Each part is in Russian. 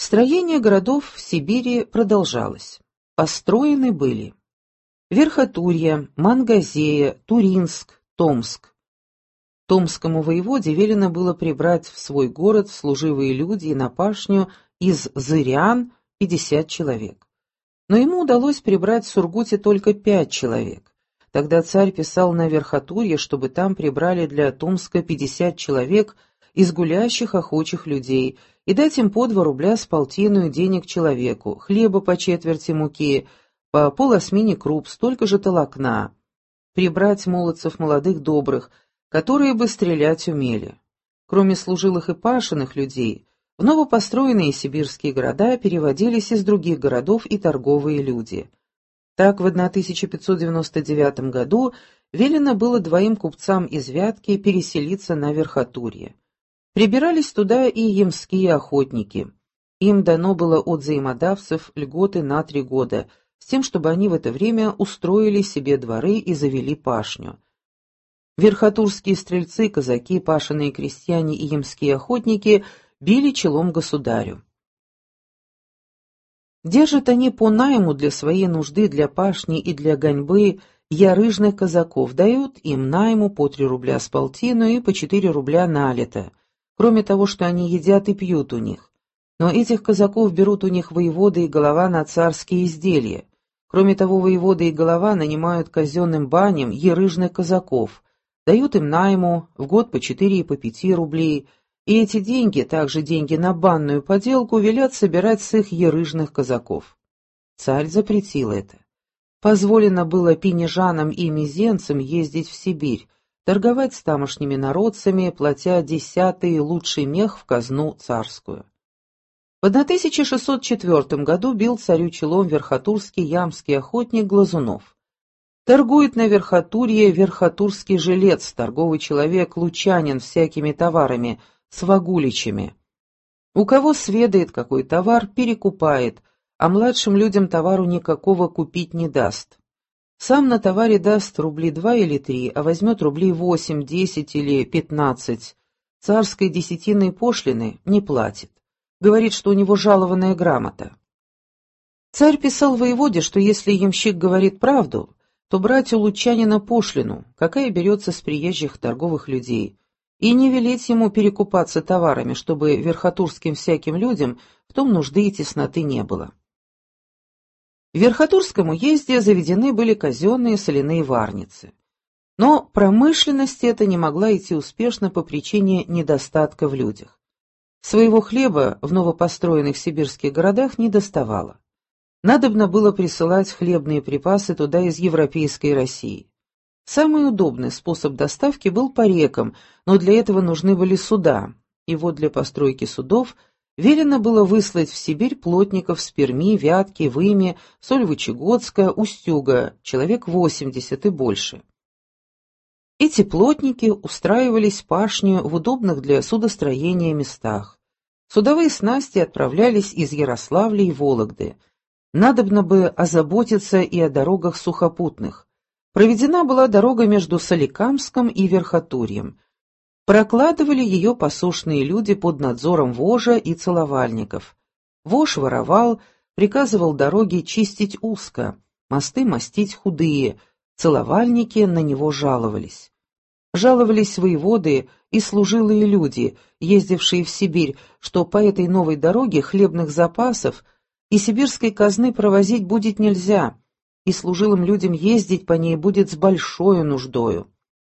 Строение городов в Сибири продолжалось. Построены были Верхотурье, Мангазея, Туринск, Томск. Томскому воеводе велено было прибрать в свой город служивые люди и на пашню из зырян 50 человек. Но ему удалось прибрать в Сургуте только 5 человек. Тогда царь писал на Верхотурье, чтобы там прибрали для Томска 50 человек из гулящих охочих людей и дать им по 2 рубля с полтиною денег человеку, хлеба по четверти муки, по полосмени круп, столько же толокна, прибрать молодцев молодых добрых, которые бы стрелять умели. Кроме служилых и пашенных людей, в новопостроенные сибирские города переводились из других городов и торговые люди. Так в 1599 году велено было 2 купцам из Вятки переселиться на Верхотурье. Прибирались туда и ямские охотники. Им дано было от взаимодавцев льготы на 3 года, с тем, чтобы они в это время устроили себе дворы и завели пашню. Верхотурские стрельцы, казаки, пашенные крестьяне и ямские охотники били челом государю. Держат они по найму для своей нужды, для пашни и для гоньбы ярыжных казаков, дают им найму по 3 рубля с полтину и по 4 рубля на лето, кроме того, что они едят и пьют у них. Но этих казаков берут у них воеводы и голова на царские изделия. Кроме того, воеводы и голова нанимают казенным баням ярыжных казаков, дают им найму в год по 4 и по 5 рублей, и эти деньги, также деньги на банную поделку, велят собирать с их ярыжных казаков. Царь запретил это. Позволено было пинежанам и мизенцам ездить в Сибирь, торговать с тамошними народцами, платя 10-й лучший мех в казну царскую. В 1604 году бил царю челом верхотурский ямский охотник Глазунов. Торгует на Верхотурье верхотурский жилец, торговый человек, лучанин всякими товарами, с вагуличами. У кого сведает какой товар, перекупает, а младшим людям товару никакого купить не даст. Сам на товаре даст рубли 2 или 3, а возьмет рублей 8, 10 или 15. Царской десятинной пошлины не платит. Говорит, что у него жалованная грамота. Царь писал воеводе, что если ямщик говорит правду, то брать у лучанина пошлину, какая берется с приезжих торговых людей, и не велеть ему перекупаться товарами, чтобы верхотурским всяким людям в том нужды и тесноты не было. В Верхотурском уезде заведены были казенные соляные варницы. Но промышленность эта не могла идти успешно по причине недостатка в людях. Своего хлеба в новопостроенных сибирских городах не доставало. Надобно было присылать хлебные припасы туда из европейской России. Самый удобный способ доставки был по рекам, но для этого нужны были суда, и вот для постройки судов велено было выслать в Сибирь плотников с Перми, Вятки, Выми, Сольвычегодска, Устюга, человек 80 и больше. Эти плотники устраивались пашню в удобных для судостроения местах. Судовые снасти отправлялись из Ярославля и Вологды. Надобно бы озаботиться и о дорогах сухопутных. Проведена была дорога между Соликамском и Верхотурьем. Прокладывали ее посушные люди под надзором вожа и целовальников. Вож воровал, приказывал дороги чистить узко, мосты мастить худые, целовальники на него жаловались. Жаловались воеводы и служилые люди, ездившие в Сибирь, что по этой новой дороге хлебных запасов и сибирской казны провозить будет нельзя, и служилым людям ездить по ней будет с большою нуждою.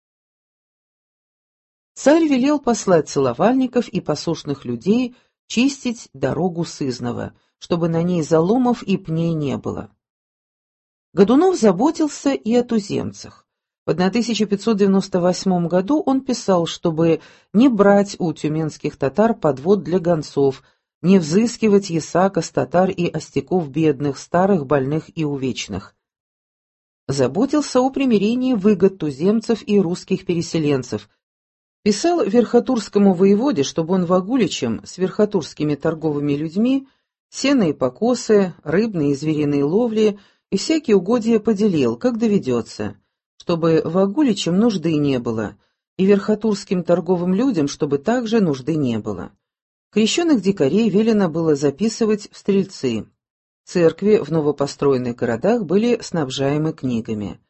Царь велел послать целовальников и посушных людей чистить дорогу сызнова, чтобы на ней заломов и пней не было. Годунов заботился и о туземцах. В 1598 году он писал, чтобы не брать у тюменских татар подвод для гонцов, не взыскивать ясака с татар и остяков бедных, старых, больных и увечных. Заботился о примирении выгод туземцев и русских переселенцев. Писал верхотурскому воеводе, чтобы он вагуличем с верхотурскими торговыми людьми сено и покосы, рыбные и звериные ловли и всякие угодья поделил, как доведется, чтобы вагуличам нужды не было, и верхотурским торговым людям, чтобы также нужды не было. Крещенных дикарей велено было записывать в стрельцы. Церкви в новопостроенных городах были снабжаемы книгами.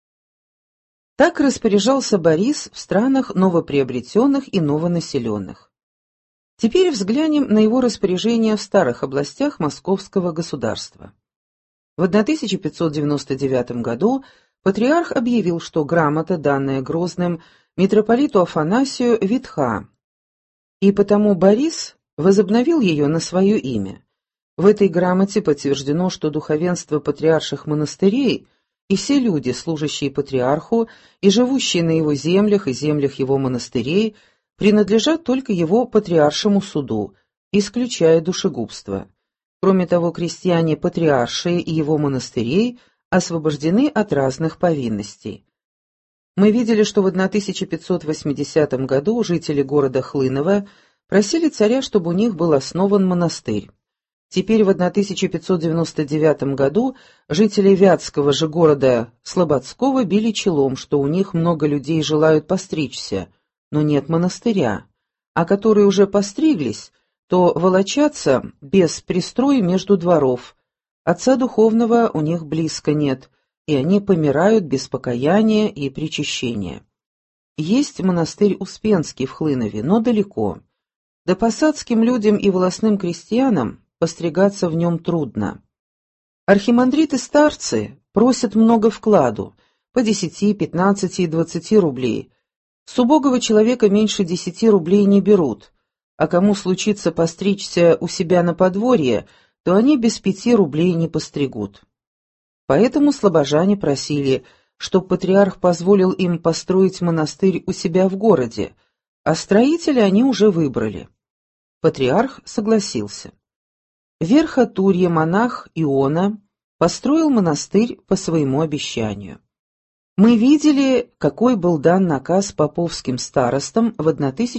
Так распоряжался Борис в странах новоприобретенных и новонаселенных. Теперь взглянем на его распоряжение в старых областях Московского государства. В 1599 году патриарх объявил, что грамота, данная Грозным митрополиту Афанасию, ветха, и потому Борис возобновил ее на свое имя. В этой грамоте подтверждено, что духовенство патриарших монастырей и все люди, служащие патриарху и живущие на его землях и землях его монастырей, принадлежат только его патриаршему суду, исключая душегубство. Кроме того, крестьяне патриаршие и его монастырей освобождены от разных повинностей. Мы видели, что в 1580 году жители города Хлынова просили царя, чтобы у них был основан монастырь. Теперь в 1599 году жители Вятского же города Слободского били челом, что у них много людей желают постричься, но нет монастыря, а которые уже постриглись, то волочатся без пристроя между дворов. Отца духовного у них близко нет, и они помирают без покаяния и причащения. Есть монастырь Успенский в Хлынове, но далеко. Да посадским людям и волосным крестьянам постригаться в нем трудно. Архимандриты-старцы просят много вкладу, по 10, 15 и 20 рублей. С убогого человека меньше 10 рублей не берут, а кому случится постричься у себя на подворье, то они без 5 рублей не постригут. Поэтому слобожане просили, чтоб патриарх позволил им построить монастырь у себя в городе, а строителя они уже выбрали. Патриарх согласился. В Верхотурье монах Иона построил монастырь по своему обещанию. Мы видели, какой был дан наказ поповским старостам в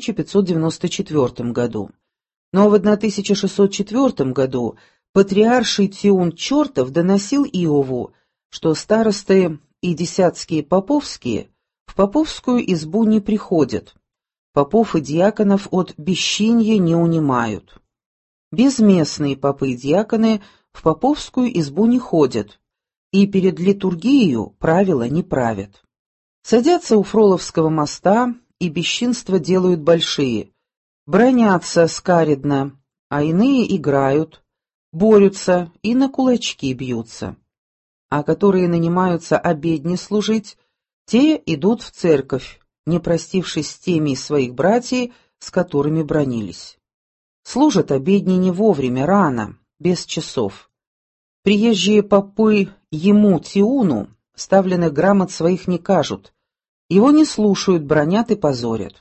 1594 году. Но в 1604 году патриарший Тиун Чертов доносил Иову, что старосты и десятские поповские в поповскую избу не приходят. Попов и диаконов от бесчинья не унимают. Безместные попы и диаконы в поповскую избу не ходят, и перед литургией правила не правят. Садятся у Фроловского моста и бесчинства делают большие, бранятся скаредно, а иные играют, борются и на кулачки бьются. А которые нанимаются обедни служить, те идут в церковь, не простившись с теми из своих братьев, с которыми бранились. Служат обедни не вовремя, рано, без часов. Приезжие попы ему, Тиуну, ставленных грамот своих не кажут, его не слушают, бранят и позорят.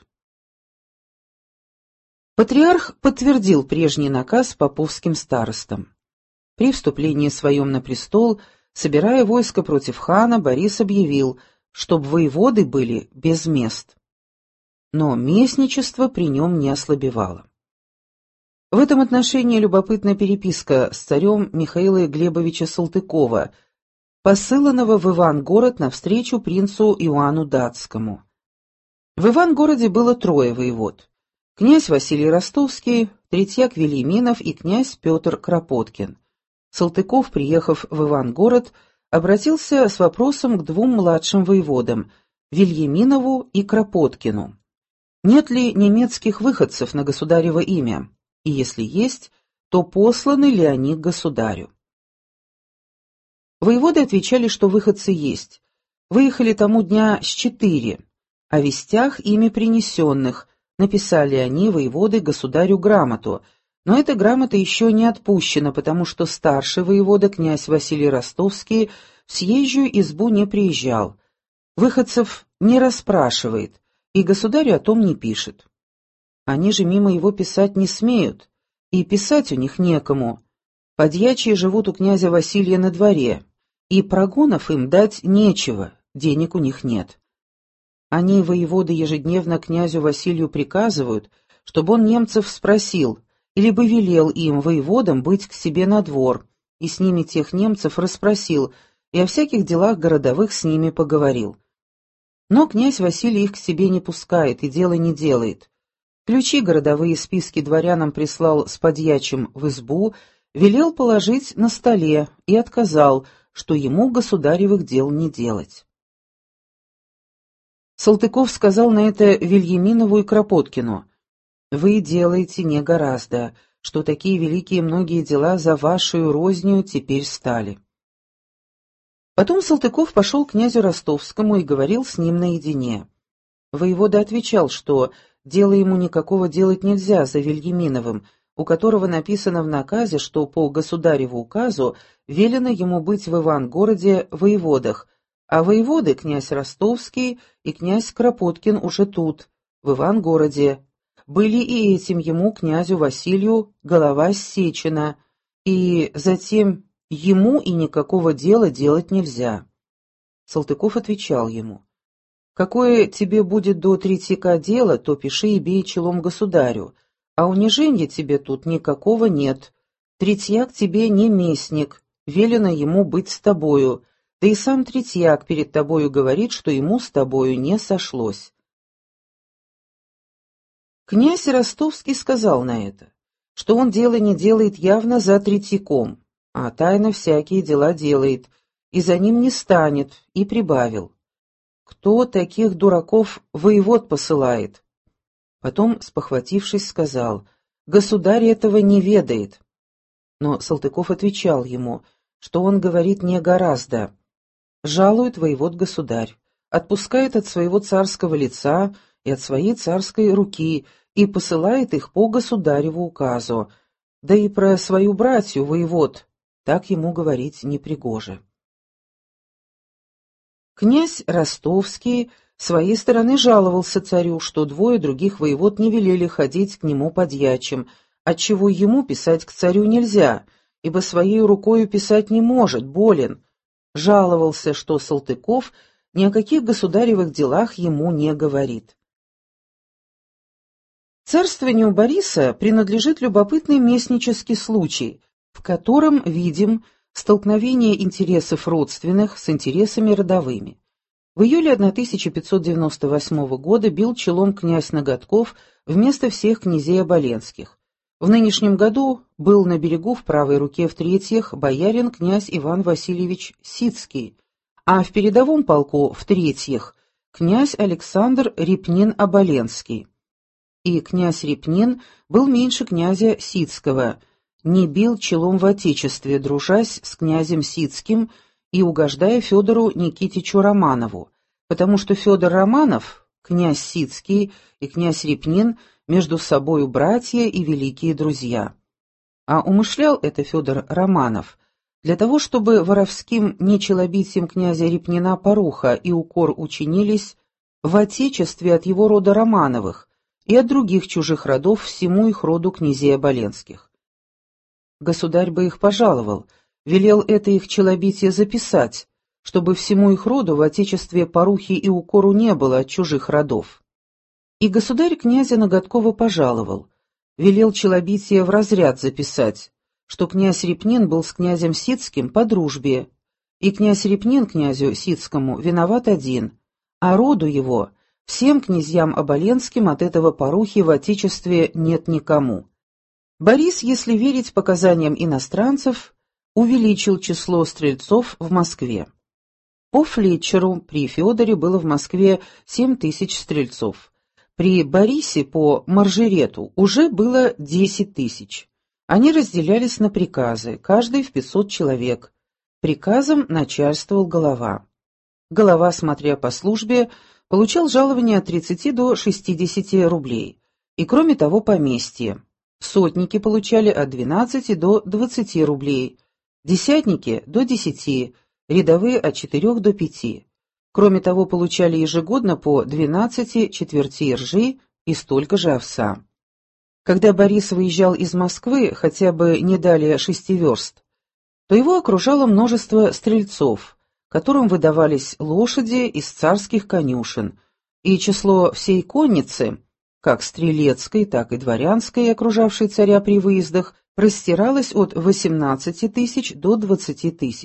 Патриарх подтвердил прежний наказ поповским старостам. При вступлении своем на престол, собирая войско против хана, Борис объявил, чтоб воеводы были без мест. Но местничество при нем не ослабевало. В этом отношении любопытна переписка с царем Михаила Глебовича Салтыкова, посыланного в Ивангород навстречу принцу Иоанну Датскому. В Ивангороде было 3 воевод: князь Василий Ростовский, Третьяк Вильяминов и князь Петр Кропоткин. Салтыков, приехав в Ивангород, обратился с вопросом к 2 младшим воеводам, Вильяминову и Кропоткину. Нет ли немецких выходцев на государево имя? И если есть, то посланы ли они к государю? Воеводы отвечали, что выходцы есть. Выехали тому дня с 4, о вестях ими принесенных написали они, воеводы, государю грамоту, но эта грамота еще не отпущена, потому что старший воевода, князь Василий Ростовский, в съезжую избу не приезжал, выходцев не расспрашивает и государю о том не пишет. Они же мимо его писать не смеют, и писать у них некому. Подьячие живут у князя Василия на дворе, и прогонов им дать нечего, денег у них нет. Они, воеводы, ежедневно князю Василию приказывают, чтобы он немцев спросил, или бы велел им, воеводам, быть к себе на двор, и с ними тех немцев расспросил, и о всяких делах городовых с ними поговорил. Но князь Василий их к себе не пускает и дела не делает. Ключи городовые списки дворянам прислал с подьячим в избу, велел положить на столе и отказал, что ему государевых дел не делать. Салтыков сказал на это Вильяминову и Кропоткину: «Вы делаете не гораздо, что такие великие многие дела за вашу рознью теперь стали». Потом Салтыков пошел к князю Ростовскому и говорил с ним наедине. Воевода отвечал, что дело ему никакого делать нельзя за Вильяминовым, у которого написано в наказе, что по государеву указу велено ему быть в Ивангороде воеводах, а воеводы князь Ростовский и князь Кропоткин уже тут, в Ивангороде. Были и этим ему, князю Василию, голова ссечена, и затем ему и никакого дела делать нельзя. Салтыков отвечал ему: «Какое тебе будет до Третьяка дело, то пиши и бей челом государю, а унижения тебе тут никакого нет. Третьяк тебе не местник, велено ему быть с тобою, да и сам Третьяк перед тобою говорит, что ему с тобою не сошлось». Князь Ростовский сказал на это, что он дело не делает явно за Третьяком, а тайно всякие дела делает, и за ним не станет, и прибавил: «Кто таких дураков воевод посылает?» Потом, спохватившись, сказал: «Государь этого не ведает». Но Салтыков отвечал ему, что он говорит не гораздо. Жалует воевод государь, отпускает от своего царского лица и от своей царской руки и посылает их по государеву указу, да и про свою братью воевод так ему говорить непригоже. Князь Ростовский с своей стороны жаловался царю, что двое других воевод не велели ходить к нему подьячим, отчего ему писать к царю нельзя, ибо своей рукою писать не может, болен. Жаловался, что Салтыков ни о каких государевых делах ему не говорит. Царствованию Бориса принадлежит любопытный местнический случай, в котором видим столкновение интересов родственных с интересами родовыми. В июле 1598 года бил челом князь Ноготков вместо всех князей оболенских. В нынешнем году был на берегу в правой руке в третьих боярин князь Иван Васильевич Сицкий, а в передовом полку в третьих князь Александр Репнин-Оболенский. И князь Репнин был меньше князя Сицкого, не бил челом в отечестве, дружась с князем Сицким и угождая Федору Никитичу Романову, потому что Федор Романов, князь Сицкий и князь Репнин между собою братья и великие друзья. А умышлял это Федор Романов для того, чтобы воровским нечелобитием князя Репнина поруха и укор учинились в отечестве от его рода Романовых и от других чужих родов всему их роду князей оболенских. Государь бы их пожаловал, велел это их челобитие записать, чтобы всему их роду в отечестве порухи и укору не было от чужих родов. И государь князя Ноготкова пожаловал, велел челобитие в разряд записать, что князь Репнин был с князем Сицким по дружбе, и князь Репнин князю Сицкому виноват один, а роду его, всем князьям оболенским от этого порухи в отечестве нет никому. Борис, если верить показаниям иностранцев, увеличил число стрельцов в Москве. По Флетчеру при Федоре было в Москве 7000 стрельцов. При Борисе по Маржерету уже было 10 000. Они разделялись на приказы, каждый в 500 человек. Приказом начальствовал голова. Голова, смотря по службе, получал жалование от 30 до 60 рублей. И кроме того поместье. Сотники получали от 12 до 20 рублей, десятники – до 10, рядовые – от 4 до 5. Кроме того, получали ежегодно по 12 четвертей ржи и столько же овса. Когда Борис выезжал из Москвы хотя бы не далее 6 верст, то его окружало множество стрельцов, которым выдавались лошади из царских конюшен, и число всей конницы, как стрелецкой, так и дворянской, окружавшей царя при выездах, простиралось от 18 000 до 20 000.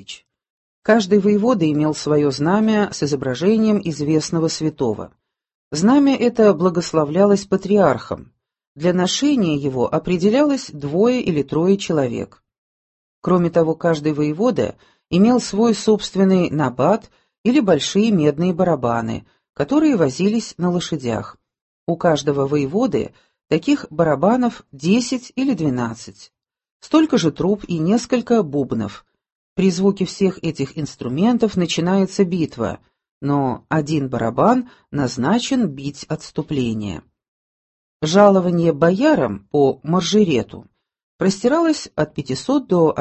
Каждый воевода имел свое знамя с изображением известного святого. Знамя это благословлялось патриархом, Для ношения его определялось 2 или 3 человек. Кроме того, каждый воевода имел свой собственный набат или большие медные барабаны, которые возились на лошадях. У каждого воеводы таких барабанов 10 или 12. Столько же труб и несколько бубнов. При звуке всех этих инструментов начинается битва, но один барабан назначен бить отступление. Жалование боярам по маржерету простиралось от 500 до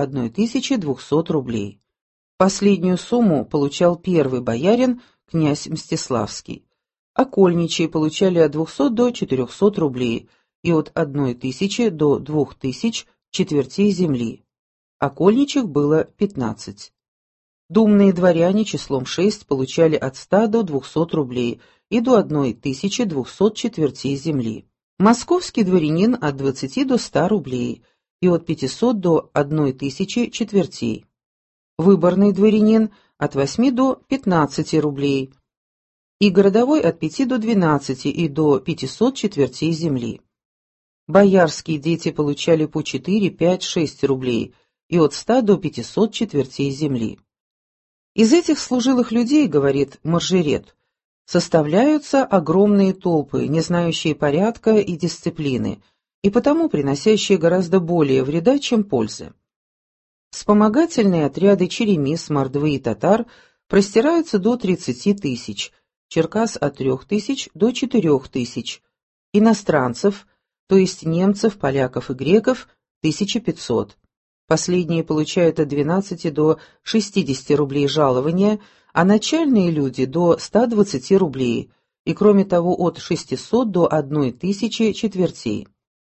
1200 рублей. Последнюю сумму получал первый боярин, князь Мстиславский. Окольничие получали от 200 до 400 рублей и от 1000 до 2000 четвертей земли. Окольничих было 15. Думные дворяне числом 6 получали от 100 до 200 рублей и до 1200 четвертей земли. Московский дворянин от 20 до 100 рублей и от 500 до 1000 четвертей. Выборный дворянин от 8 до 15 рублей и городовой от 5 до 12 и до 500 четвертей земли. Боярские дети получали по 4, 5, 6 рублей и от 100 до 500 четвертей земли. Из этих служилых людей, говорит маржерет, составляются огромные толпы, не знающие порядка и дисциплины, и потому приносящие гораздо более вреда, чем пользы. Вспомогательные отряды черемис, мордвы и татар простираются до 30 тысяч, черкас от 3 тысяч до 4 тысяч, иностранцев, то есть немцев, поляков и греков, 1500. Последние получают от 12 до 60 рублей жалования, а начальные люди до 120 рублей, и кроме того от 600 до 1000 четвертей.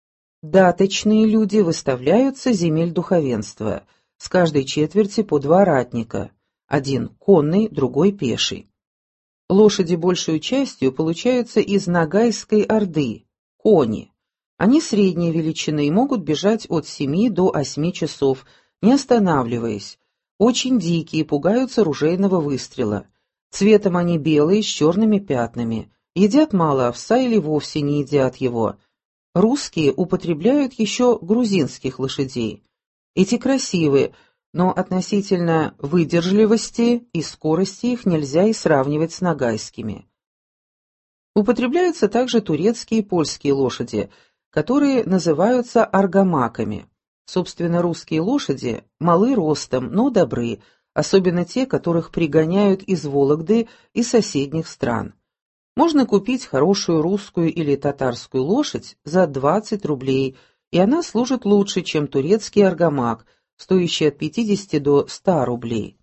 Даточные люди выставляются земель духовенства, с каждой четверти по 2 ратника, один конный, другой пеший. Лошади большей частью получаются из Ногайской орды, кони. Они средней величины и могут бежать от 7 до 8 часов, не останавливаясь. Очень дикие, пугаются ружейного выстрела. Цветом они белые, с черными пятнами. Едят мало овса или вовсе не едят его. Русские употребляют еще грузинских лошадей. Эти красивые, но относительно выдержливости и скорости их нельзя и сравнивать с ногайскими. Употребляются также турецкие и польские лошади, которые называются аргамаками. Собственно, русские лошади малы ростом, но добры, особенно те, которых пригоняют из Вологды и соседних стран. Можно купить хорошую русскую или татарскую лошадь за 20 рублей, и она служит лучше, чем турецкий аргамак, стоящий от 50 до 100 рублей.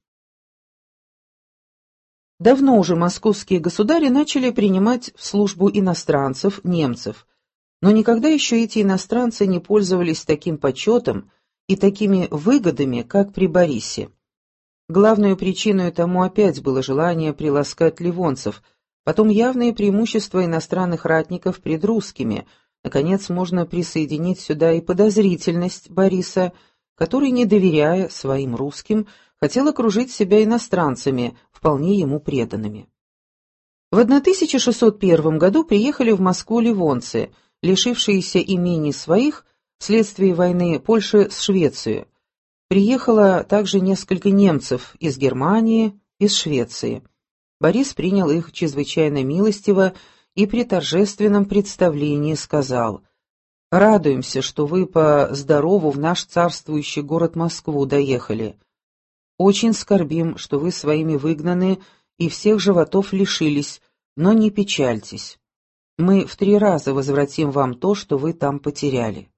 Давно уже московские государи начали принимать в службу иностранцев, немцев, но никогда еще эти иностранцы не пользовались таким почетом и такими выгодами, как при Борисе. Главной причиной тому опять было желание приласкать ливонцев, потом явные преимущества иностранных ратников пред русскими. Наконец, можно присоединить сюда и подозрительность Бориса, который, не доверяя своим русским, хотел окружить себя иностранцами, вполне ему преданными. В 1601 году приехали в Москву ливонцы, лишившиеся имений своих вследствие войны Польши с Швецией. Приехало также несколько немцев из Германии, из Швеции. Борис принял их чрезвычайно милостиво и при торжественном представлении сказал: «Радуемся, что вы по здорову в наш царствующий город Москву доехали. Очень скорбим, что вы своими выгнаны и всех животов лишились, но не печальтесь. Мы в 3 раза возвратим вам то, что вы там потеряли».